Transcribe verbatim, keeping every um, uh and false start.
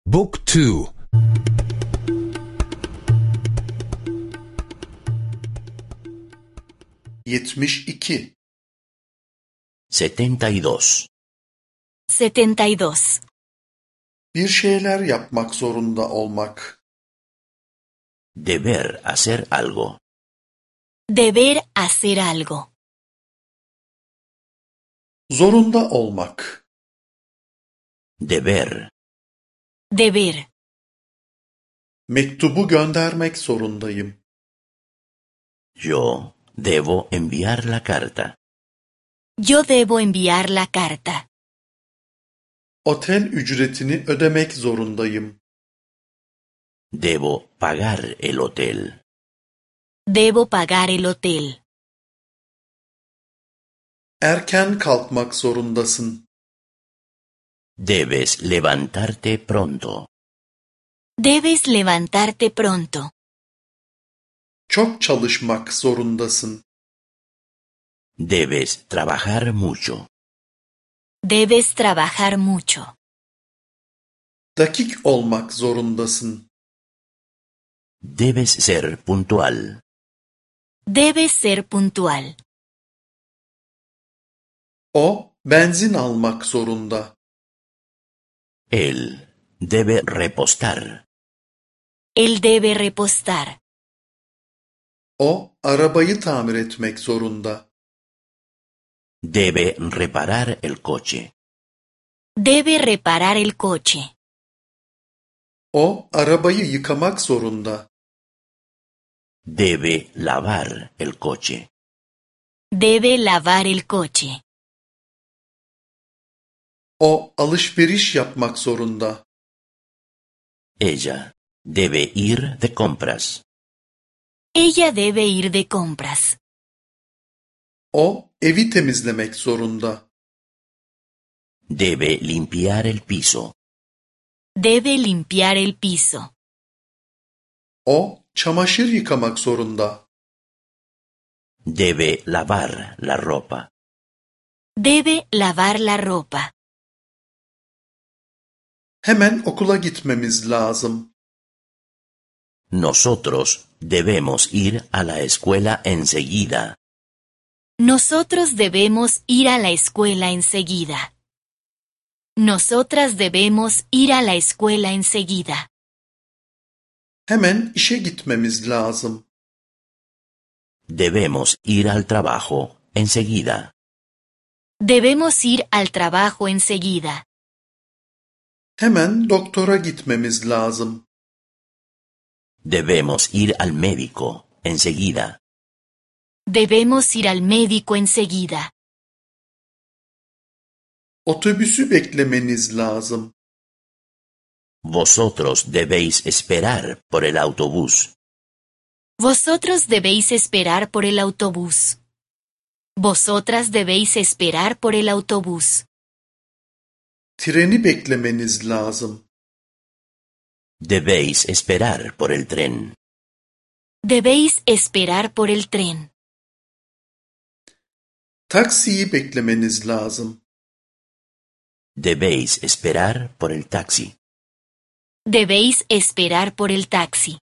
Book two. yetmiş iki. setenta y dos. setenta y dos. Bir şeyler yapmak zorunda olmak. Deber hacer algo. Deber hacer algo. Zorunda olmak. Deber. Deber. Mektubu göndermek zorundayım. Yo debo enviar la carta. Yo debo enviar la carta. Otel ücretini ödemek zorundayım. Debo pagar el hotel. Debo pagar el hotel. Erken kalkmak zorundasın. Debes levantarte pronto. Debes levantarte pronto. Çok çalışmak zorundasın. Debes trabajar mucho. Debes trabajar mucho. Dakik olmak zorundasın. Debes ser puntual. Debes ser puntual. O benzin almak zorunda. Él debe repostar. Él debe repostar. O arabayı tamir etmek zorunda. Debe reparar el coche. Debe reparar el coche. O arabayı yıkamak zorunda. Debe lavar el coche. Debe lavar el coche. O alışveriş yapmak zorunda. Ella debe ir de compras. Ella debe ir de compras. O evi temizlemek zorunda. Debe limpiar el piso. Debe limpiar el piso. O çamaşır yıkamak zorunda. Debe lavar la ropa. Debe lavar la ropa. Hemen okula gitmemiz lazım. Nosotros debemos ir a la escuela enseguida. Nosotros debemos ir a la escuela enseguida. Nosotras debemos ir a la escuela enseguida. Hemen işe gitmemiz lazım. Debemos ir al trabajo enseguida. Debemos ir al trabajo enseguida. Hemen doktora gitmemiz lazım. Debemos ir al médico enseguida. Debemos ir al médico enseguida. Otobüsü beklemeniz lazım. Vosotros debéis esperar por el autobús. Vosotros debéis esperar por el autobús. Vosotras debéis esperar por el autobús. Treni beklemeniz lazım. Debéis esperar por el tren. Debéis esperar por el tren. Taksiyi beklemeniz lazım. Debéis esperar por el taxi. Debéis esperar por el taxi.